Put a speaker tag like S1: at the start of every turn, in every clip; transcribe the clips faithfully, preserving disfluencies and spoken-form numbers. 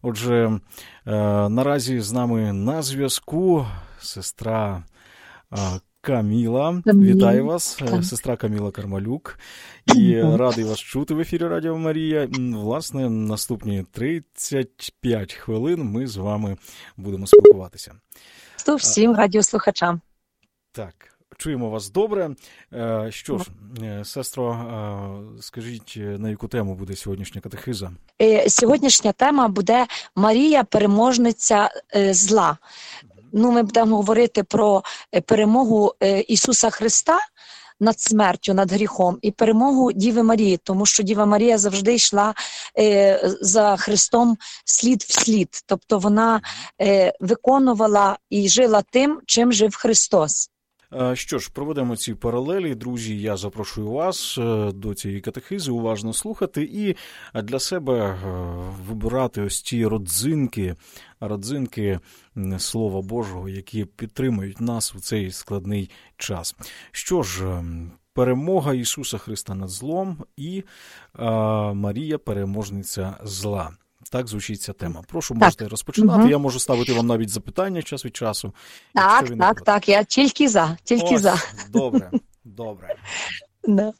S1: Отже, наразі з нами на зв'язку сестра Каміла. Вітаю вас, так. Сестра Каміла Кармалюк. І радий вас чути в ефірі Радіо Марія. Власне, наступні тридцять п'ять хвилин ми з вами будемо спілкуватися.
S2: Всім радіослухачам.
S1: Так, чуємо вас добре. Що ж, сестро, скажіть, на яку тему буде сьогоднішня катехиза?
S2: Сьогоднішня тема буде «Марія, переможниця зла». Ну, ми будемо говорити про перемогу Ісуса Христа над смертю, над гріхом, і перемогу Діви Марії, тому що Діва Марія завжди йшла е, за Христом слід в слід. Тобто вона е, виконувала і жила тим, чим жив Христос.
S1: Що ж, проведемо ці паралелі. Друзі, я запрошую вас до цієї катехизи уважно слухати і для себе вибирати ось ці родзинки, родзинки Слова Божого, які підтримують нас у цей складний час. Що ж, перемога Ісуса Христа над злом і а, Марія, переможниця зла. Так звучить ця тема. Прошу,
S2: так.
S1: можете розпочинати.
S2: Угу.
S1: Я можу ставити вам навіть запитання час від часу.
S2: Так, так, так, так. Я тільки за. Тільки
S1: Ось,
S2: за.
S1: Добре, добре.
S2: Да.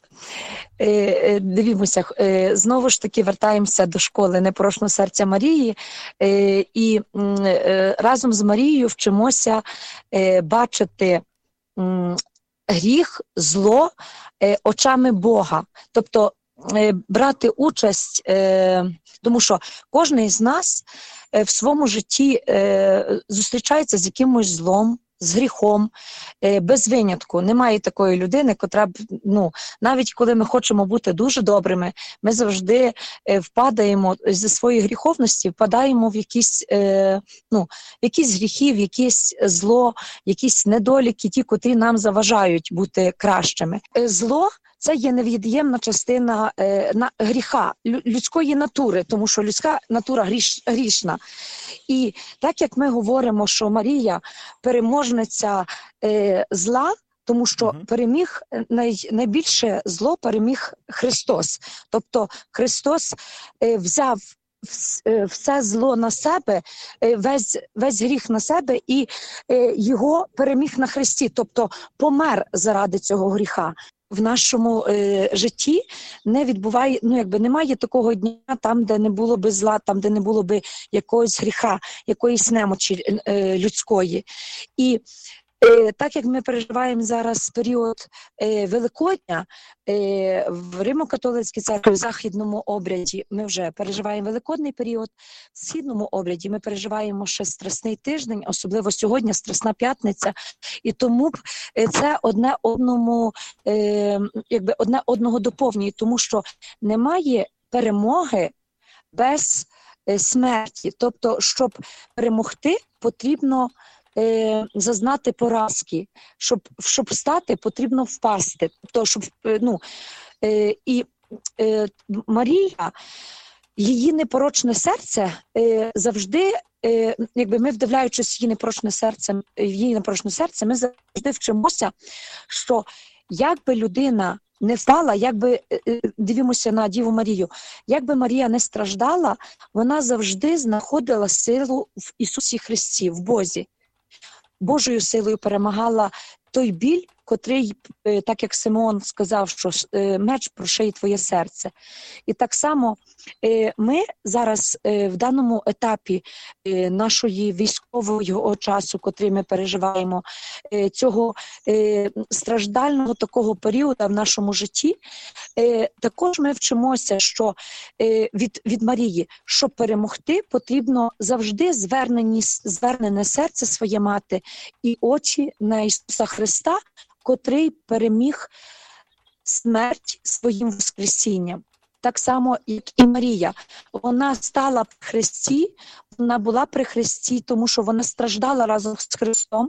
S2: Е, дивімося, е, знову ж таки вертаємося до школи «Непорочного серця Марії» е, і е, разом з Марією вчимося е, бачити е, гріх, зло е, очами Бога. Тобто е, брати участь, е, тому що кожен з нас е, в своєму житті е, зустрічається з якимось злом, з гріхом, без винятку. Немає такої людини, котра б, ну, навіть коли ми хочемо бути дуже добрими, ми завжди впадаємо зі своєї гріховності, впадаємо в якісь, ну, в якісь гріхи, в якесь зло, якісь недоліки, ті, котрі нам заважають бути кращими. Зло – це є невід'ємна частина е, на, гріха, людської натури, тому що людська натура гріш, грішна. І так як ми говоримо, що Марія переможниця е, зла, тому що uh-huh. переміг, най, найбільше зло переміг Христос. Тобто Христос е, взяв все зло на себе, весь, весь гріх на себе і е, його переміг на Христі, тобто помер заради цього гріха. В нашому е, житті не відбуває, ну якби немає такого дня там, де не було би зла, там, де не було би якогось гріха, якоїсь немочі е, людської. І е, так як ми переживаємо зараз період е, Великодня, е, в Римо-католицькій церкві, в західному обряді ми вже переживаємо Великодний період, в східному обряді ми переживаємо ще Страсний тиждень, особливо сьогодні Страсна п'ятниця, і тому це одне одному, е, якби одне одного доповнює, тому що немає перемоги без е, смерті. Тобто, щоб перемогти, потрібно Е, зазнати поразки, щоб, щоб встати, потрібно впасти. Тобто, щоб, е, ну, е, і е, Марія, її непорочне серце е, завжди, е, якби ми вдивляючись в її непорочне серце, в її непорочне серце, ми завжди вчимося, що якби людина не впала, якби, дивимося на Діву Марію, якби Марія не страждала, вона завжди знаходила силу в Ісусі Христі, в Бозі. Божою силою перемагала той біль, котрий, так як Симеон сказав, що меч прошиє твоє серце. І так само ми зараз в даному етапі нашої військового часу, котрий ми переживаємо, цього страждального такого періоду в нашому житті, також ми вчимося, що від, від Марії, щоб перемогти, потрібно завжди звернені, звернене серце своє мати і очі на Ісуса Христа, котрий переміг смерть своїм воскресінням. Так само, як і Марія. Вона стала при Христі, вона була при Христі, тому що вона страждала разом з Христом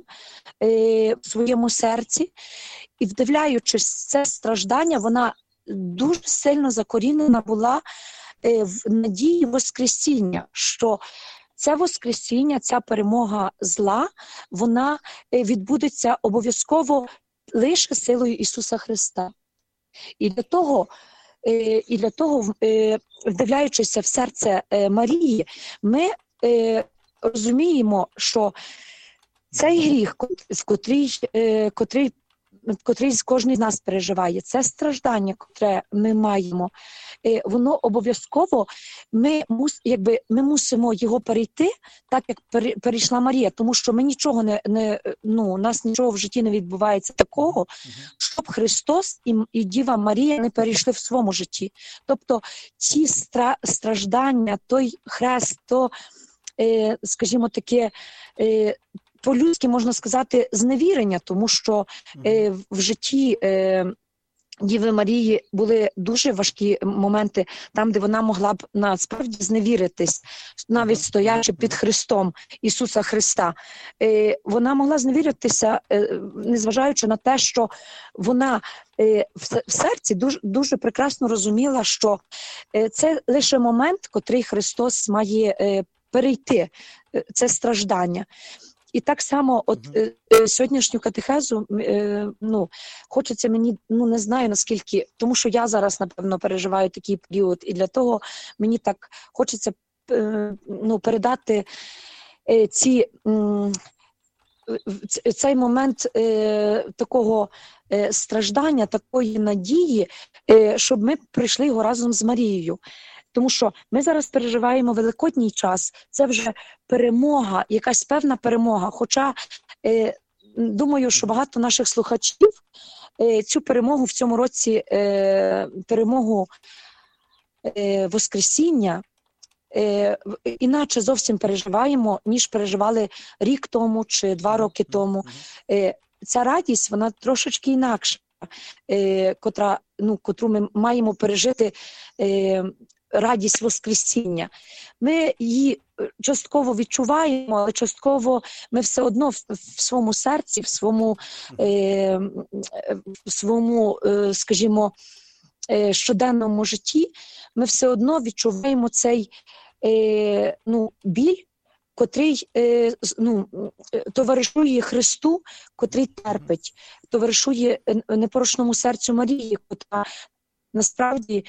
S2: е, в своєму серці. І вдивляючись в це страждання, вона дуже сильно закорінена була е, в надії воскресіння, що це воскресіння, ця перемога зла, вона е, відбудеться обов'язково лише силою Ісуса Христа. І для того І для того, вдивляючися в серце Марії, ми розуміємо, що цей гріх, котрий, котрий, котрий кожен з нас переживає, це страждання, котре ми маємо, воно обов'язково, ми, мус, якби, ми мусимо його перейти, так як перейшла Марія, тому що ми нічого не, не ну, у нас нічого в житті не відбувається такого, щоб Христос і, і Діва Марія не перейшли в своєму житті. Тобто ці стра, страждання, той хрест, то, е, скажімо таке, е, по-людськи можна сказати, зневірення, тому що е, в житті е, Діви Марії були дуже важкі моменти, там, де вона могла б насправді зневіритись, навіть стоячи під Христом Ісуса Христа. Е, вона могла зневіритися, е, незважаючи на те, що вона е, в, в серці дуже, дуже прекрасно розуміла, що е, це лише момент, котрий Христос має е, перейти, е, це страждання. І так само от е, е, сьогоднішню катехезу, е, ну, хочеться мені, ну, не знаю наскільки, тому що я зараз, напевно, переживаю такий період, і для того мені так хочеться е, ну, передати е, ці, е, цей момент е, такого е, страждання, такої надії, е, щоб ми прийшли його разом з Марією. Тому що ми зараз переживаємо Великодній час, це вже перемога, якась певна перемога. Хоча, е, думаю, що багато наших слухачів е, цю перемогу в цьому році, е, перемогу е, Воскресіння, е, іначе зовсім переживаємо, ніж переживали рік тому чи два роки тому. Е, ця радість, вона трошечки інакша, е, котра, ну, котру ми маємо пережити, е, радість Воскресіння. Ми її частково відчуваємо, але частково ми все одно в, в своєму серці, в своєму, е, в своєму е, скажімо, е, щоденному житті, ми все одно відчуваємо цей е, ну, біль, котрий е, ну, товаришує Христу, котрий терпить, товаришує непорочному серцю Марії, котра насправді,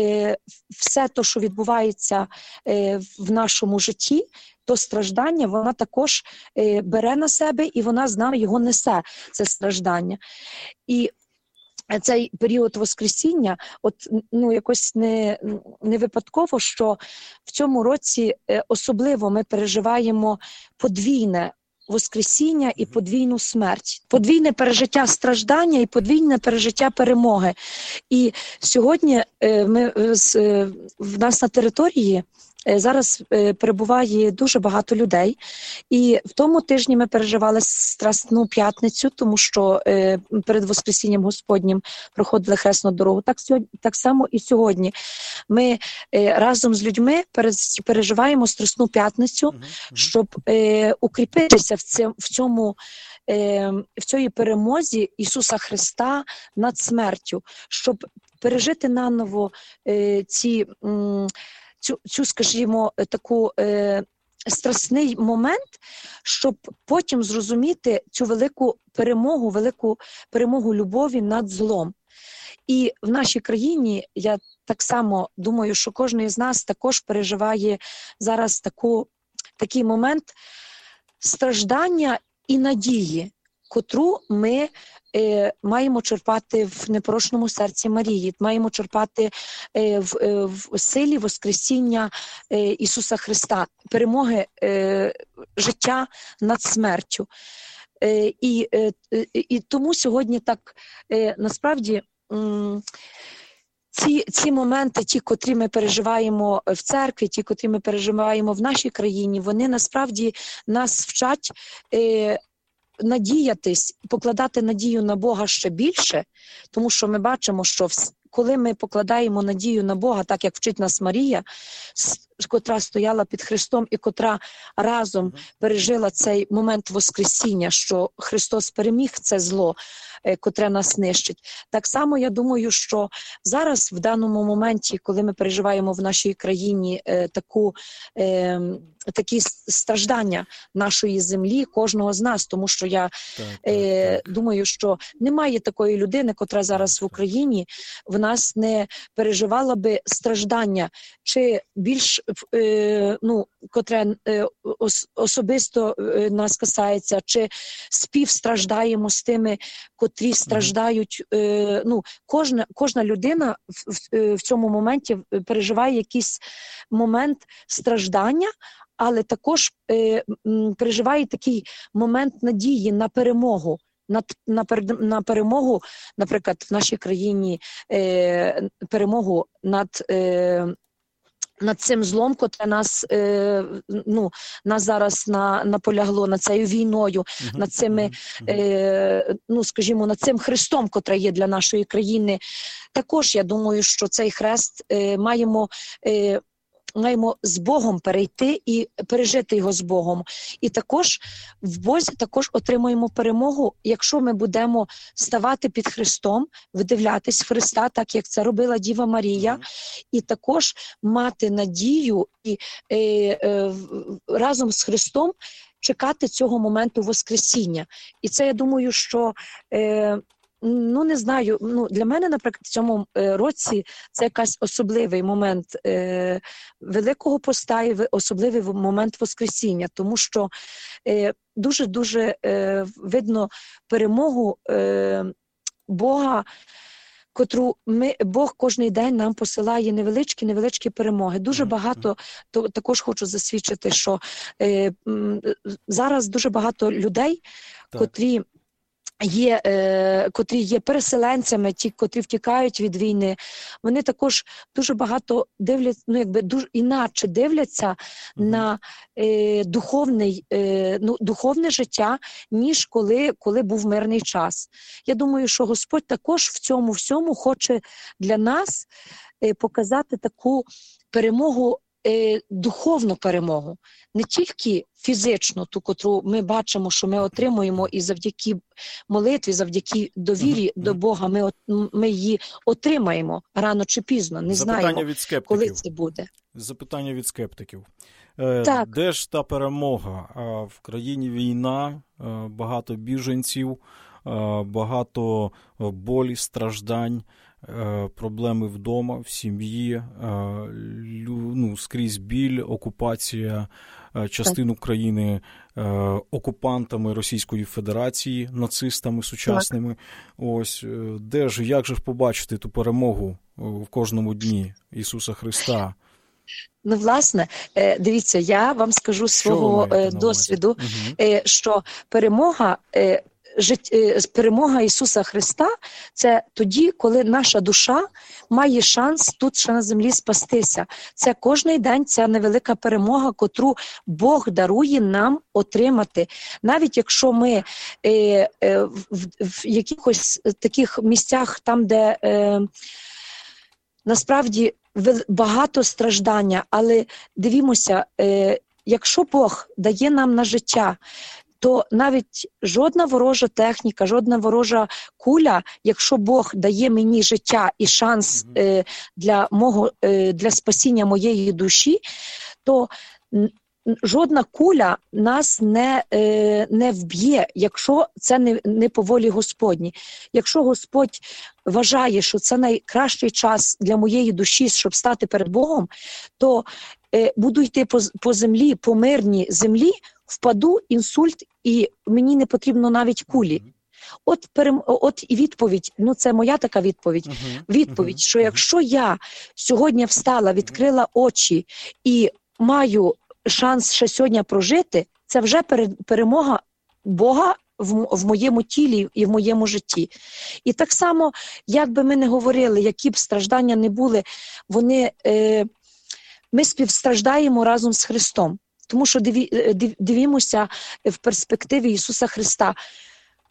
S2: все те, що відбувається в нашому житті, то страждання, вона також бере на себе, і вона з нами його несе, це страждання. І цей період Воскресіння, от, ну, якось не, не випадково, що в цьому році особливо ми переживаємо подвійне Воскресіння і подвійну смерть. Подвійне пережиття страждання і подвійне пережиття перемоги. І сьогодні ми, в нас на території зараз перебуває дуже багато людей. І в тому тижні ми переживали Страсну п'ятницю, тому що перед Воскресінням Господнім проходили хресну дорогу. Так, так само і сьогодні. Ми разом з людьми переживаємо Страсну п'ятницю, щоб укріпитися в цьому, в цьому в цій перемозі Ісуса Христа над смертю, щоб пережити наново ці Цю, цю, скажімо, таку е, страсний момент, щоб потім зрозуміти цю велику перемогу, велику перемогу любові над злом. І в нашій країні, я так само думаю, що кожен із нас також переживає зараз таку, такий момент страждання і надії, котру ми е, маємо черпати в непорочному серці Марії, маємо черпати е, в, е, в силі Воскресіння е, Ісуса Христа, перемоги е, життя над смертю. Е, і, е, і тому сьогодні так е, насправді м, ці, ці моменти, ті, котрі ми переживаємо в церкві, ті, котрі ми переживаємо в нашій країні, вони насправді нас вчать е, надіятись, покладати надію на Бога ще більше, тому що ми бачимо, що коли ми покладаємо надію на Бога, так як вчить нас Марія, котра стояла під Христом і котра разом пережила цей момент Воскресіння, що Христос переміг це зло, котре нас нищить. Так само я думаю, що зараз в даному моменті, коли ми переживаємо в нашій країні е, таку, е, такі страждання нашої землі, кожного з нас, тому що я так, е, так. думаю, що немає такої людини, котра зараз в Україні в нас не переживала би страждання, чи більш е, ну, котре е, ос, особисто е, нас касається, чи співстраждаємо з тими, котрі страждають. Е, ну, кожна, кожна людина в, в, в цьому моменті переживає якийсь момент страждання, але також е, переживає такий момент надії на перемогу. На, на, на перемогу, наприклад, в нашій країні е, перемогу над, е, над цим злом, котре нас, е, ну, нас зараз на, наполягло, над цією війною, uh-huh. над цими, е, ну, скажімо, над цим хрестом, котре є для нашої країни. Також я думаю, що цей хрест е, маємо е, маємо з Богом перейти і пережити його з Богом. І також в Бозі також отримуємо перемогу, якщо ми будемо ставати під Христом, видивлятись Христа, так як це робила Діва Марія, mm-hmm. і також мати надію і е, е, разом з Христом чекати цього моменту Воскресіння. І це, я думаю, що е, ну, не знаю, ну, для мене, наприклад, в цьому е, році це якийсь особливий момент е, Великого Поста і особливий момент Воскресіння, тому що е, дуже-дуже е, видно перемогу е, Бога, котру ми, Бог кожний день нам посилає невеличкі-невеличкі перемоги. Дуже багато, то, також хочу засвідчити, що е, м, зараз дуже багато людей, так. котрі Є, е, котрі є переселенцями, ті, котрі втікають від війни, вони також дуже багато дивляться, ну якби дуже іначе дивляться mm-hmm. на е, духовний, е, ну, духовне життя, ніж коли, коли був мирний час. Я думаю, що Господь також в цьому всьому хоче для нас е, показати таку перемогу, е, духовну перемогу, не тільки фізично, ту, котру ми бачимо, що ми отримуємо, і завдяки молитві, завдяки довірі uh-huh. до Бога ми, ми її отримаємо рано чи пізно. Не
S1: Запитання
S2: знаємо,
S1: від скептиків.
S2: Коли це буде.
S1: Запитання від скептиків. Так. Де ж та перемога? В країні війна, багато біженців, багато болі, страждань, проблеми вдома, в сім'ї, ну, скрізь біль, окупація частин України окупантами Російської Федерації, нацистами сучасними. Так. Ось, де ж, як же побачити ту перемогу в кожному дні Ісуса Христа?
S2: Ну, власне, дивіться, я вам скажу свого досвіду, угу. що перемога перемога Ісуса Христа – це тоді, коли наша душа має шанс тут ще на землі спастися. Це кожний день ця невелика перемога, котру Бог дарує нам отримати. Навіть якщо ми е, е, в, в якихось таких місцях, там, де е, насправді багато страждання, але дивімося, е, якщо Бог дає нам на життя, то навіть жодна ворожа техніка, жодна ворожа куля, якщо Бог дає мені життя і шанс е, для мого, е, для спасіння моєї душі, то жодна куля нас не, е, не вб'є, якщо це не, не по волі Господній. Якщо Господь вважає, що це найкращий час для моєї душі, щоб стати перед Богом, то е, буду йти по, по землі, по мирній землі, впаду, інсульт, і мені не потрібно навіть кулі. От, перем... От і відповідь, ну це моя така відповідь, uh-huh. відповідь, uh-huh. що якщо я сьогодні встала, відкрила очі і маю шанс ще сьогодні прожити, це вже перемога Бога в, в моєму тілі і в моєму житті. І так само, як би ми не говорили, які б страждання не були, вони, е... ми співстраждаємо разом з Христом. Тому що диві, дивімося в перспективі Ісуса Христа.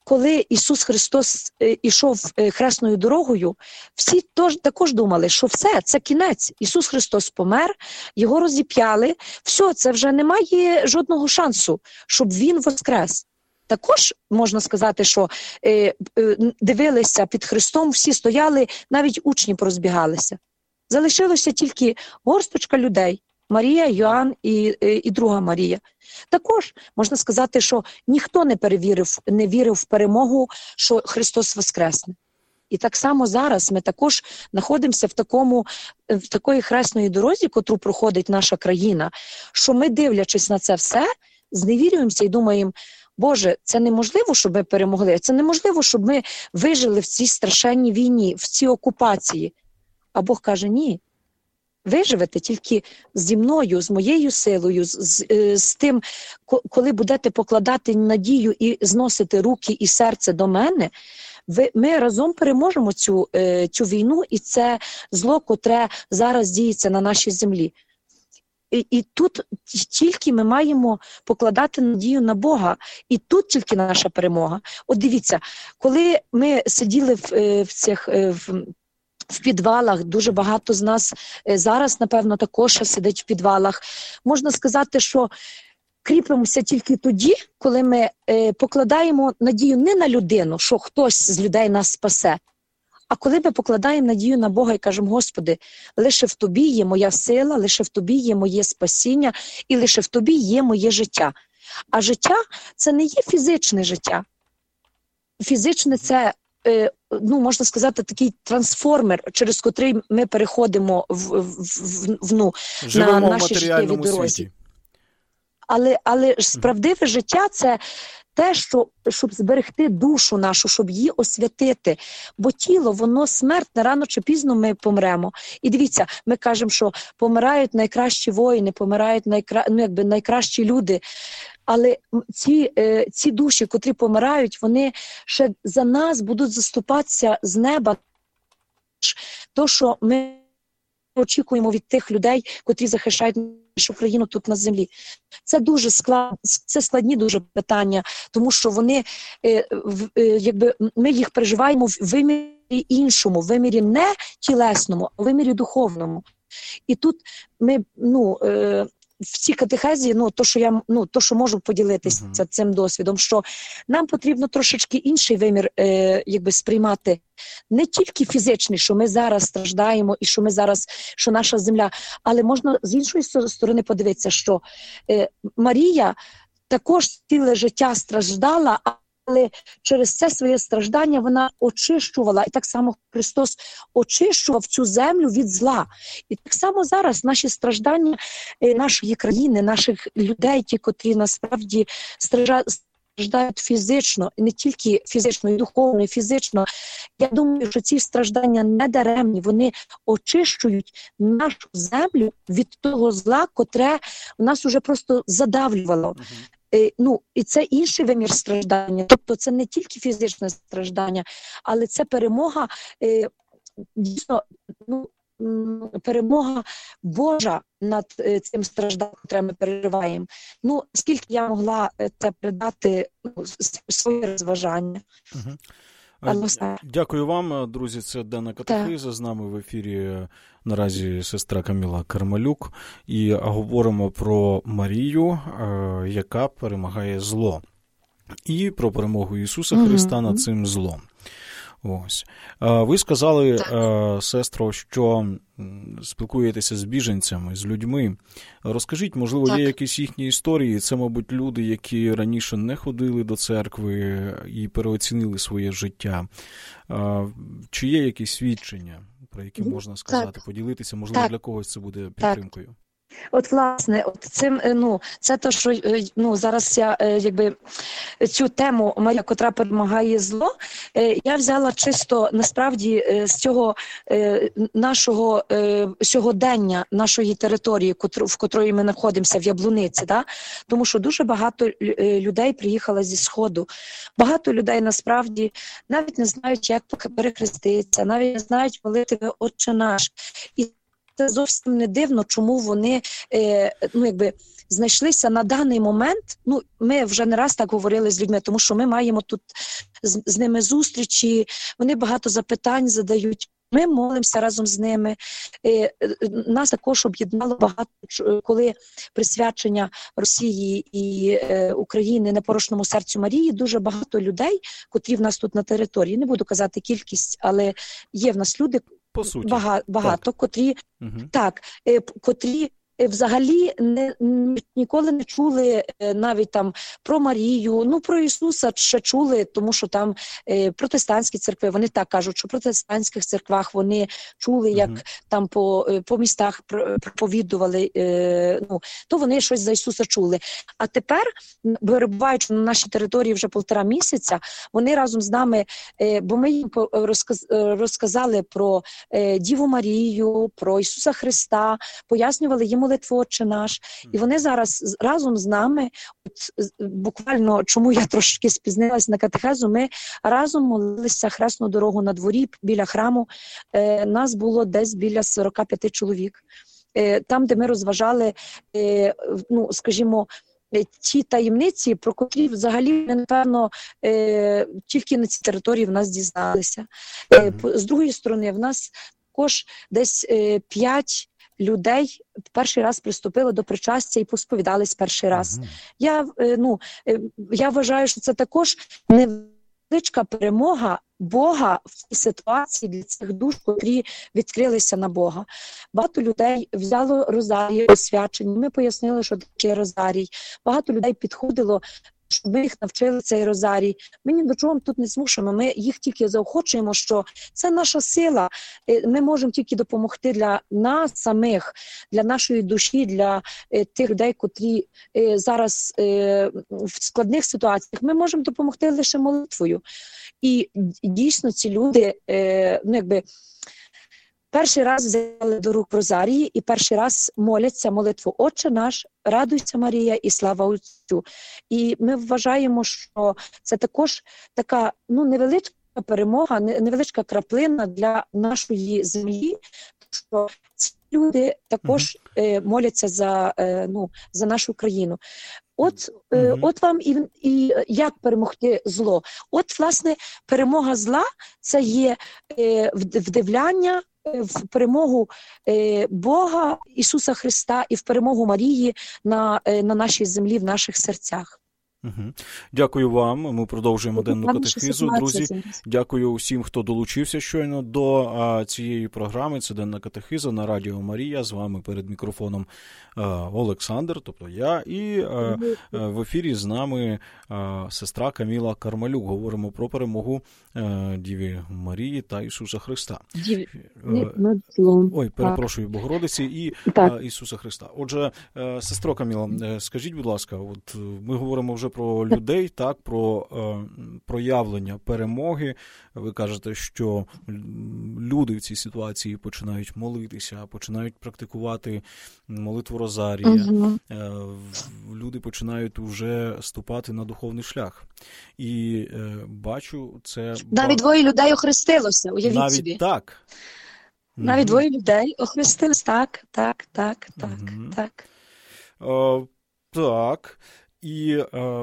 S2: коли Ісус Христос ішов хресною дорогою, всі тож, також думали, що все, це кінець. Ісус Христос помер, його розіп'яли, все, це вже немає жодного шансу, щоб Він воскрес. Також можна сказати, що е, е, дивилися під Христом, всі стояли, навіть учні порозбігалися. Залишилося тільки горсточка людей. Марія, Йоанн і, і друга Марія. Також можна сказати, що ніхто не перевірив, не вірив в перемогу, що Христос воскресне. І так само зараз ми також знаходимося в такому, в такої хресної дорозі, котру проходить наша країна, що ми, дивлячись на це все, зневірюємося і думаємо, Боже, це неможливо, щоб ми перемогли, це неможливо, щоб ми вижили в цій страшенній війні, в цій окупації. А Бог каже, ні. Ви живете тільки зі мною, з моєю силою, з, з, з тим, коли будете покладати надію і зносити руки і серце до мене, ви, ми разом переможемо цю, цю війну і це зло, котре зараз діється на нашій землі. І, і тут тільки ми маємо покладати надію на Бога. І тут тільки наша перемога. От дивіться, коли ми сиділи в, в цих... В, в підвалах, дуже багато з нас зараз, напевно, також сидить в підвалах. Можна сказати, що кріпимося тільки тоді, коли ми е, покладаємо надію не на людину, що хтось з людей нас спасе, а коли ми покладаємо надію на Бога і кажемо, Господи, лише в Тобі є моя сила, лише в Тобі є моє спасіння і лише в Тобі є моє життя. А життя – це не є фізичне життя. Фізичне – це ну, можна сказати, такий трансформер, через котрий ми переходимо в, в, в, в, ну, на наші життєві дорозі. Але, але справдиве життя – це те, що, щоб зберегти душу нашу, щоб її освятити. Бо тіло, воно смертне, рано чи пізно ми помремо. І дивіться, ми кажемо, що помирають найкращі воїни, помирають найкра... ну, якби найкращі люди. Але ці, ці душі, котрі помирають, вони ще за нас будуть заступатися з неба. То, що ми очікуємо від тих людей, котрі захищають нашу країну тут на землі. Це дуже склад, це складні дуже питання, тому що вони, якби, ми їх переживаємо в вимірі іншому, в вимірі не тілесному, а в вимірі духовному. І тут ми, ну, в цій катехезі, ну, то, що я, ну, то, що можу поділитися uh-huh. цим досвідом, що нам потрібно трошечки інший вимір, е, якби, сприймати. Не тільки фізичний, що ми зараз страждаємо і що ми зараз, що наша земля, але можна з іншої сторони подивитися, що е, Марія також ціле життя страждала, але через це своє страждання вона очищувала. І так само Христос очищував цю землю від зла. І так само зараз наші страждання нашої країни, наших людей, ті, котрі насправді страждають фізично, і не тільки фізично, і духовно, і фізично. Я думаю, що ці страждання не даремні. Вони очищують нашу землю від того зла, котре в нас уже просто задавлювало. Ну, і це інший вимір страждання. Тобто це не тільки фізичне страждання, але це перемога, е, дійсно, ну, перемога Божа над е, цим стражданням, яке ми переживаємо. Ну, скільки я могла це передати, ну, своє розважання.
S1: Угу. Дякую вам, друзі. Це Денна Катехиза. З нами в ефірі наразі сестра Каміла Кармелюк. І говоримо про Марію, яка перемагає зло. І про перемогу Ісуса Христа mm-hmm. над цим злом. Ось. Ви сказали, сестро, що спілкуєтеся з біженцями, з людьми. Розкажіть, можливо, так. є якісь їхні історії? Це, мабуть, люди, які раніше не ходили до церкви і переоцінили своє життя. Чи є якісь свідчення, про які можна сказати, так. поділитися? Можливо, так. для когось це буде підтримкою? Так.
S2: От, власне, от цим, ну, це те, що, ну, зараз я, якби, цю тему Марія, котра перемагає зло, я взяла чисто, насправді, з цього нашого сьогодення, нашої території, в котрої ми знаходимося, в Яблуниці, да? Тому що дуже багато людей приїхало зі Сходу. Багато людей, насправді, навіть не знають, як перехреститися, навіть не знають молитви «Отче наш». І це зовсім не дивно, чому вони, е, ну, якби, знайшлися на даний момент. Ну, ми вже не раз так говорили з людьми, тому що ми маємо тут з, з ними зустрічі, вони багато запитань задають. Ми молимося разом з ними. Нас також об'єднало багато, коли присвячення Росії і України непорочному серцю Марії, дуже багато людей, котрі в нас тут на території, не буду казати кількість, але є в нас люди,
S1: по суті,
S2: багато, багато котрі,
S1: угу.
S2: так, котрі взагалі не, ніколи не чули навіть там про Марію, ну про Ісуса ще чули, тому що там е, протестантські церкви, вони так кажуть, що в протестантських церквах вони чули, як uh-huh. там по, по містах проповідували, е, ну, то вони щось за Ісуса чули. А тепер, перебуваючи на нашій території вже півтора місяця, вони разом з нами, е, бо ми їм розказ, розказали про е, Діву Марію, про Ісуса Христа, пояснювали їм молитву «Отче наш». І вони зараз разом з нами, от, буквально, чому я трошки спізнилась на катехезу, ми разом молилися хресну дорогу на дворі біля храму. Е, нас було десь біля сорок п'ять чоловік. Е, там, де ми розважали, е, ну, скажімо, ті таємниці, про котрі взагалі, напевно, е, тільки на цій території в нас дізналися. Е, з другої сторони, в нас також десь е, п'ять людей перший раз приступили до причастя і посповідались перший раз. Uh-huh. Я, ну, я вважаю, що це також невеличка перемога Бога в цій ситуації для цих душ, котрі відкрилися на Бога. Багато людей взяло розарії освячені, ми пояснили, що таке розарій. Багато людей підходило, щоб ми їх навчили цей розарій. Ми ні до чого тут не змушуємо, ми їх тільки заохочуємо, що це наша сила. Ми можемо тільки допомогти для нас самих, для нашої душі, для тих людей, котрі зараз в складних ситуаціях. Ми можемо допомогти лише молитвою. І дійсно ці люди, ну якби, перший раз взяли до рук розарії і перший раз моляться молитву «Отче наш, радуйся, Марія, і слава Отцю». І ми вважаємо, що це також така, ну, невеличка перемога, невеличка краплина для нашої землі, що ці люди також е, моляться за, е, ну, за нашу країну. От, е, от вам і, і як перемогти зло. От, власне, перемога зла – це є е, вдивляння в перемогу е, Бога, Ісуса Христа і в перемогу Марії на, е, на нашій землі, в наших серцях.
S1: Угу. Дякую вам. Ми продовжуємо денну катехизу. Друзі, дякую усім, хто долучився щойно до а, цієї програми. Це денна катехиза на Радіо Марія. З вами перед мікрофоном а, Олександр, тобто я. І а, в ефірі з нами а, сестра Каміла Кармалюк. Говоримо про перемогу а, Діві Марії та Ісуса Христа.
S2: Діві...
S1: Ой, перепрошую, Богородиці і а, Ісуса Христа. Отже, а, сестро Каміла, скажіть, будь ласка, от ми говоримо вже про людей, так, про е, проявлення перемоги. Ви кажете, що люди в цій ситуації починають молитися, починають практикувати молитву Розарія. Угу. Е, люди починають вже ступати на духовний шлях. І е, бачу, це...
S2: Навіть двоє людей охрестилося, уявіть
S1: Навіть
S2: собі.
S1: так?
S2: Навіть угу. двоє людей охрестилося. Так, так, так, так, угу. так.
S1: Е, так. І е,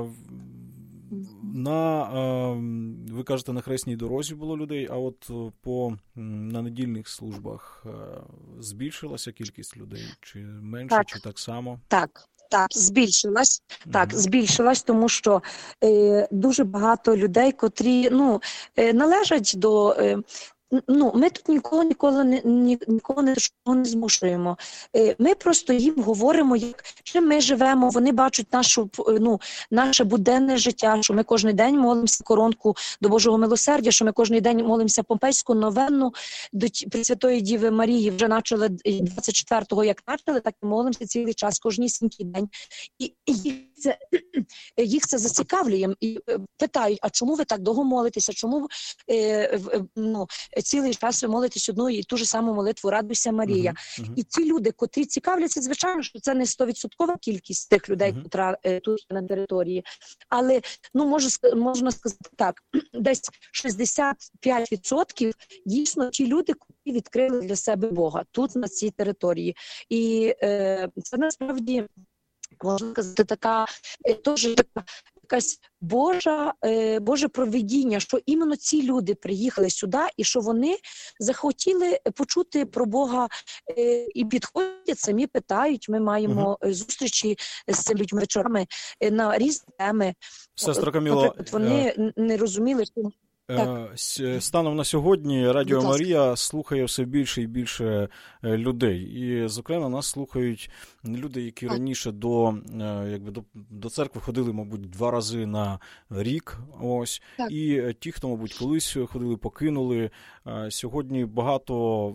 S1: на, е, ви кажете, на хресній дорозі було людей, а от по, на недільних службах е, збільшилася кількість людей? Чи менше, так. чи так само?
S2: Так, так, збільшилась. Угу. Так, збільшилась, тому що е, дуже багато людей, котрі, ну, е, належать до... Е, Ну, ми тут ніколи, ніколи, ні, ніколи не, не змушуємо. Ми просто їм говоримо, як, чим ми живемо, вони бачать нашу, ну, наше буденне життя, що ми кожен день молимося коронку до Божого милосердя, що ми кожен день молимося помпейську новенну до Пресвятої Діви Марії, вже почали двадцять четвертого, як почали, так і молимося цілий час, кожнісінький день. І їх це, їх це зацікавлює і питають, а чому ви так довго молитеся, чому е, ну, цілий час ви молитесь одну і ту ж саму молитву «Радуйся, Марія». Uh-huh, uh-huh. І ті люди, котрі цікавляться, звичайно, що це не сто відсотків кількість тих людей, uh-huh. котра е, тут на території, але, ну, можу, можна сказати так, десь шістдесят п'ять відсотків дійсно ті люди, які відкрили для себе Бога тут, на цій території. І е, це насправді, можна сказати, така, е, теж така якась Божа, е, Боже провидіння, що іменно ці люди приїхали сюди і що вони захотіли почути про Бога е, і підходять, самі питають. Ми маємо угу. зустрічі з цими людьми вечорами е, на різні теми.
S1: Сестра Каміло,
S2: Наприклад, вони е... не розуміли, що...
S1: Так. Станом на сьогодні Радіо Марія слухає все більше і більше людей. І, зокрема, нас слухають люди, які раніше до, якби, до, до церкви ходили, мабуть, два рази на рік. Ось. І ті, хто, мабуть, колись ходили, покинули. Сьогодні багато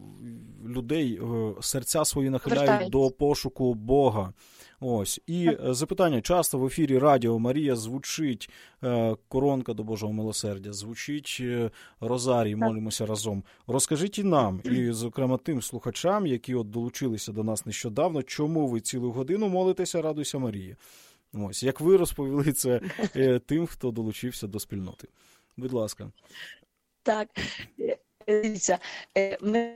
S1: людей серця свої нахиляють Вертають. до пошуку Бога. Ось. І запитання. Часто в ефірі Радіо Марія звучить е, коронка до Божого милосердя, звучить е, Розарій, молимося разом. Розкажіть і нам, і, зокрема, тим слухачам, які от долучилися до нас нещодавно, чому ви цілу годину молитеся «Радуйся, Марія». Ось. Як ви розповіли це е, тим, хто долучився до спільноти. Будь ласка.
S2: Так. Дивіться, ми...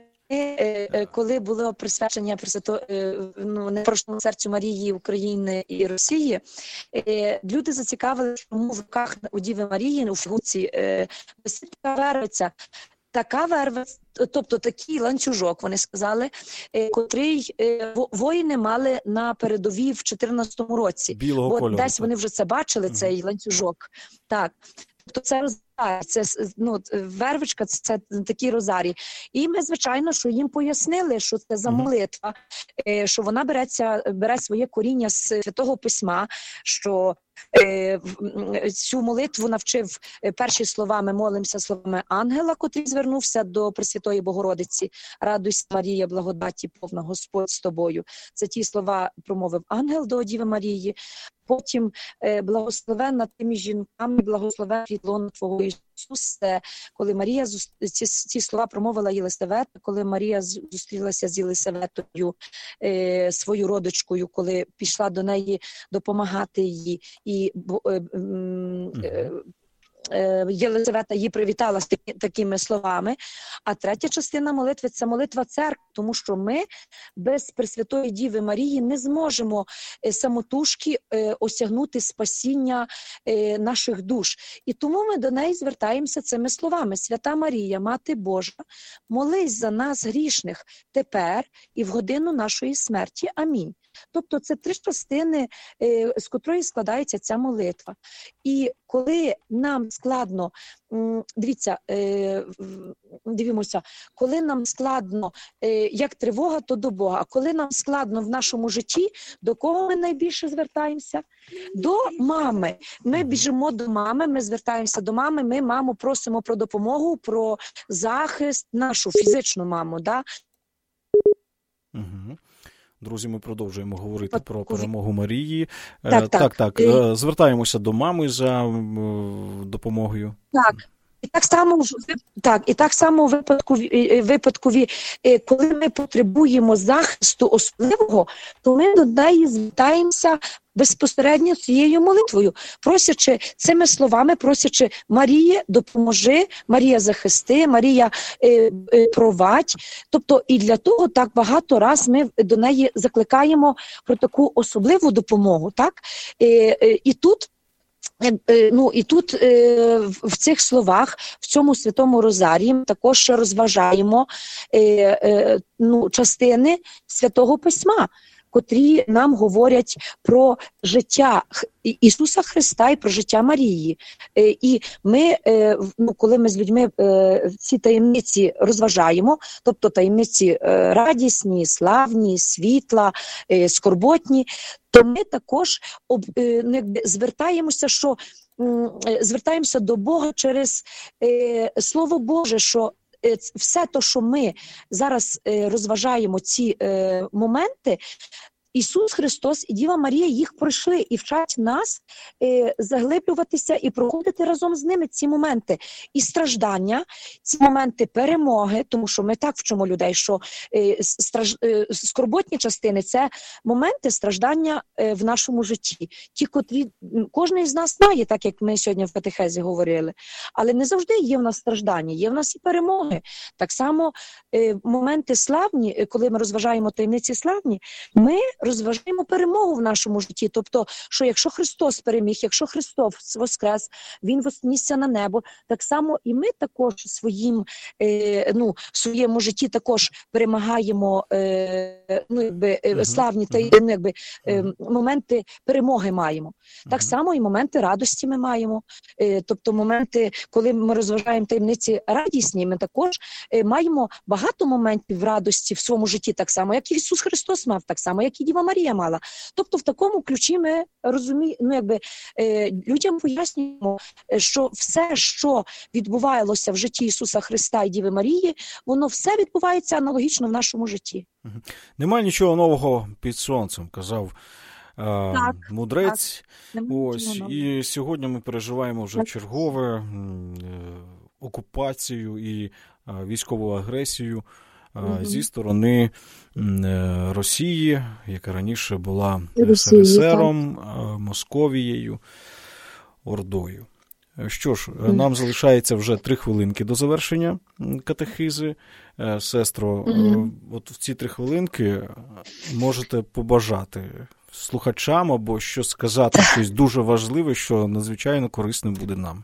S2: Коли було присвячення Пресвято, ну, непорочному серцю Марії України і Росії, люди зацікавили, чому в руках у Діви Марії, у фігурці, висить така вервиця. Така вервиця, тобто такий ланцюжок, вони сказали, котрий воїни мали на передовій в чотирнадцятому році.
S1: Білого
S2: Бо
S1: кольору.
S2: Десь вони вже це бачили, цей mm-hmm. ланцюжок. Так. Тобто це розарій, це, ну, вервичка, це, це такий розарій. І ми, звичайно, що їм пояснили, що це за молитва, mm-hmm. що вона береться, бере своє коріння з Святого Письма, що е, цю молитву навчив перші слова, ми молимося словами ангела, котрий звернувся до Пресвятої Богородиці. «Радуйся, Марія, благодаті повна, Господь з тобою». Це ті слова промовив ангел до Діви Марії. Потім е, благословенна тими жінками, благословен лона Твого Ісус. Це коли Марія, ці, ці слова промовила Єлисавета, коли Марія зустрілася з Єлисаветою, е, свою родичкою, коли пішла до неї допомагати їй. І е, е, е, Єлисавета її привітала з таки, такими словами. А третя частина молитви – це молитва церкви, тому що ми без Пресвятої Діви Марії не зможемо самотужки осягнути спасіння наших душ. І тому ми до неї звертаємося цими словами. «Свята Марія, Мати Божа, молись за нас грішних тепер і в годину нашої смерті. Амінь». Тобто це три частини, з котрої складається ця молитва. І коли нам складно, дивіться, дивимося, коли нам складно, як тривога, то до Бога. А коли нам складно в нашому житті, до кого ми найбільше звертаємося? До мами. Ми біжимо до мами, ми звертаємося до мами, ми маму просимо про допомогу, про захист, нашу фізичну маму, да?
S1: Угу. Друзі, ми продовжуємо говорити про перемогу Марії.
S2: Так, так.
S1: так, так. Звертаємося до мами за допомогою.
S2: Так. І так само, так, і так само у випадку, випадкові, коли ми потребуємо захисту особливого, то ми до неї звертаємося безпосередньо цією молитвою, просячи цими словами, просячи Марія, допоможи, Марія захисти, Марія е, е, провадь. Тобто і для того так багато раз ми до неї закликаємо про таку особливу допомогу. Так? Е, е, і тут Ну і тут е, в цих словах, в цьому Святому Розарії ми також розважаємо е, е, ну, частини Святого Письма, котрі нам говорять про життя Ісуса Христа і про життя Марії. Е, і ми, е, ну, коли ми з людьми е, ці таємниці розважаємо, тобто таємниці е, радісні, славні, світла, е, скорботні, то ми також об, е, звертаємося, що е, звертаємося до Бога через е, Слово Боже, що е, все те, що ми зараз е, розважаємо ці е, моменти, Ісус Христос і Діва Марія їх пройшли і вчать нас е, заглиблюватися і проходити разом з ними ці моменти і страждання, ці моменти перемоги, тому що ми так вчимо людей, що е, страж... е, скорботні частини – це моменти страждання е, в нашому житті. Ті, котрі кожен з нас знає, так як ми сьогодні в катехезі говорили, але не завжди є в нас страждання, є в нас і перемоги. Так само е, моменти славні, коли ми розважаємо таємниці славні, ми розважаємо перемогу в нашому житті. Тобто, що якщо Христос переміг, якщо Христос воскрес, Він вознісся на небо, так само і ми також своїм, е, ну, в своєму житті також перемагаємо е, ну, якби, е, славні та ну, якби, е, моменти перемоги маємо. Так само і моменти радості ми маємо. Е, тобто моменти, коли ми розважаємо таємниці радісні, ми також е, маємо багато моментів радості в своєму житті, так само, як і Ісус Христос мав, так само, як і Діва Марія мала. Тобто в такому ключі ми розуміємо, ну, якби, е, людям пояснюємо, що все, що відбувалося в житті Ісуса Христа і Діви Марії, воно все відбувається аналогічно в нашому житті.
S1: Немає нічого нового під сонцем, казав так, мудрець. Так. Ось, і сьогодні ми переживаємо вже чергове окупацію і військову агресію угу. зі сторони Росії, яка раніше була ес ер ес ером, Московією, Ордою. Що ж, нам залишається вже три хвилинки до завершення катехизи. Сестро, mm-hmm. от в ці три хвилинки можете побажати слухачам або що сказати, щось дуже важливе, що надзвичайно корисним буде нам.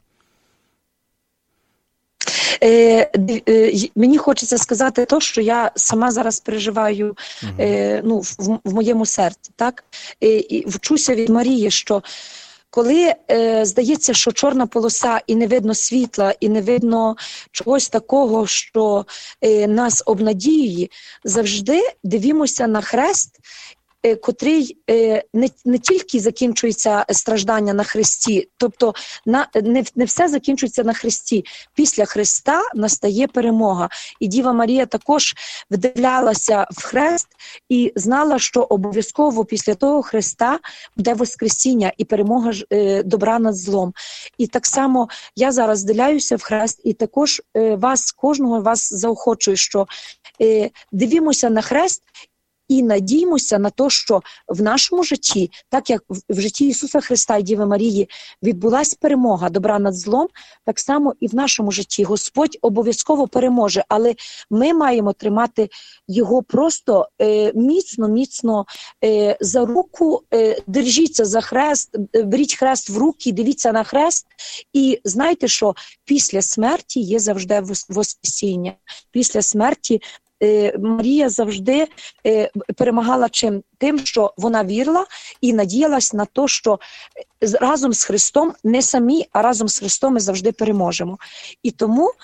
S2: Е, е, мені хочеться сказати те, що я сама зараз переживаю mm-hmm. е, ну, в, в моєму серці, так? Е, і вчуся від Марії, що коли е, здається, що чорна полоса і не видно світла, і не видно чогось такого, що е, нас обнадіює, завжди дивімося на хрест, е, котрий е, не, не тільки закінчується страждання на хресті, тобто на, не, не все закінчується на хресті. Після Христа настає перемога. І Діва Марія також вдивлялася в хрест і знала, що обов'язково після того Христа буде воскресіння і перемога е, добра над злом. І так само я зараз вдивляюся в хрест і також е, вас, кожного вас заохочую, що е, дивімося на хрест і надіймося на те, що в нашому житті, так як в житті Ісуса Христа і Діви Марії відбулась перемога добра над злом, так само і в нашому житті Господь обов'язково переможе, але ми маємо тримати Його просто е, міцно, міцно е, за руку, е, держіться за хрест, беріть хрест в руки, дивіться на хрест і знайте, що після смерті є завжди воскресіння. Після смерті Марія завжди перемагала чим? Тим, що вона вірила і надіялась на те, що разом з Христом, не самі, а разом з Христом ми завжди переможемо. І тому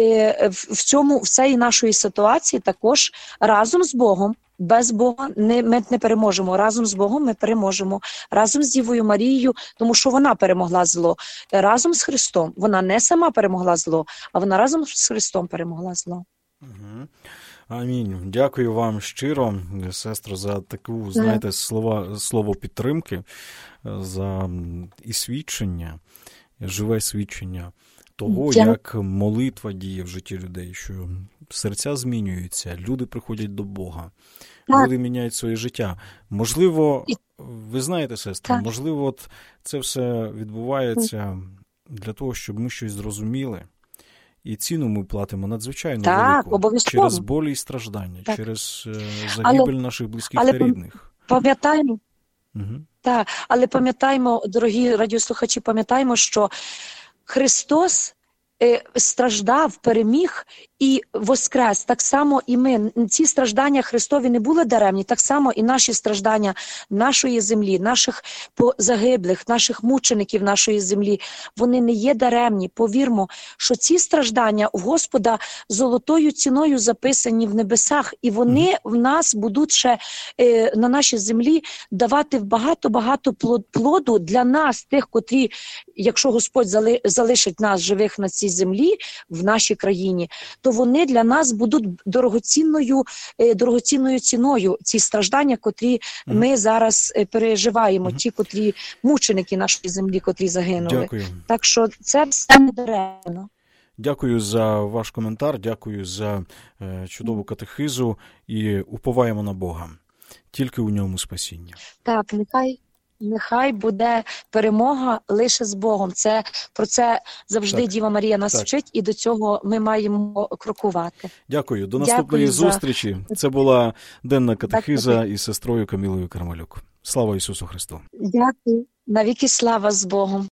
S2: в цьому, в цій нашій ситуації також разом з Богом, без Бога не, ми не переможемо. Разом з Богом ми переможемо. Разом з Дівою Марією, тому що вона перемогла зло. Разом з Христом. Вона не сама перемогла зло, а вона разом з Христом перемогла зло.
S1: Угу. Амінь. Дякую вам щиро, сестро, за таку, знаєте, слова, слово підтримки, за і свідчення, живе свідчення того, Дякую. Як молитва діє в житті людей, що серця змінюються, люди приходять до Бога, так. люди міняють своє життя. Можливо, ви знаєте, сестро, так. можливо, от це все відбувається для того, щоб ми щось зрозуміли. І ціну ми платимо надзвичайно так, велику. Обов'язково. Через болі і страждання, так. через е, загибель але, наших близьких але, та рідних.
S2: Пам'ятаємо, угу. так, але пам'ятаємо, дорогі радіослухачі, пам'ятаємо, що Христос е, страждав, переміг і воскрес. Так само і ми. Ці страждання Христові не були даремні, так само і наші страждання нашої землі, наших загиблих, наших мучеників нашої землі, вони не є даремні. Повірмо, що ці страждання у Господа золотою ціною записані в небесах, і вони в нас будуть ще е, на нашій землі давати багато-багато плоду для нас, тих, котрі, якщо Господь зали, залишить нас живих на цій нашій землі, в нашій країні, то вони для нас будуть дорогоцінною, дорогоцінною ціною, ці страждання, котрі ми зараз переживаємо, ті, котрі мученики нашої землі, котрі загинули.
S1: Дякую.
S2: Так що це все не даремно.
S1: Дякую за ваш коментар, дякую за е, чудову катехизу і уповаємо на Бога. Тільки у ньому спасіння.
S2: Так, нехай, нехай буде перемога лише з Богом. Це, про це завжди
S1: так.
S2: Діва Марія нас
S1: так.
S2: вчить, і до цього ми маємо крокувати.
S1: Дякую. До наступної
S2: Дякую за...
S1: зустрічі. Це була денна катехиза із сестрою Камілою Кармалюк. Слава Ісусу Христу!
S2: Дякую. Навіки слава з Богом.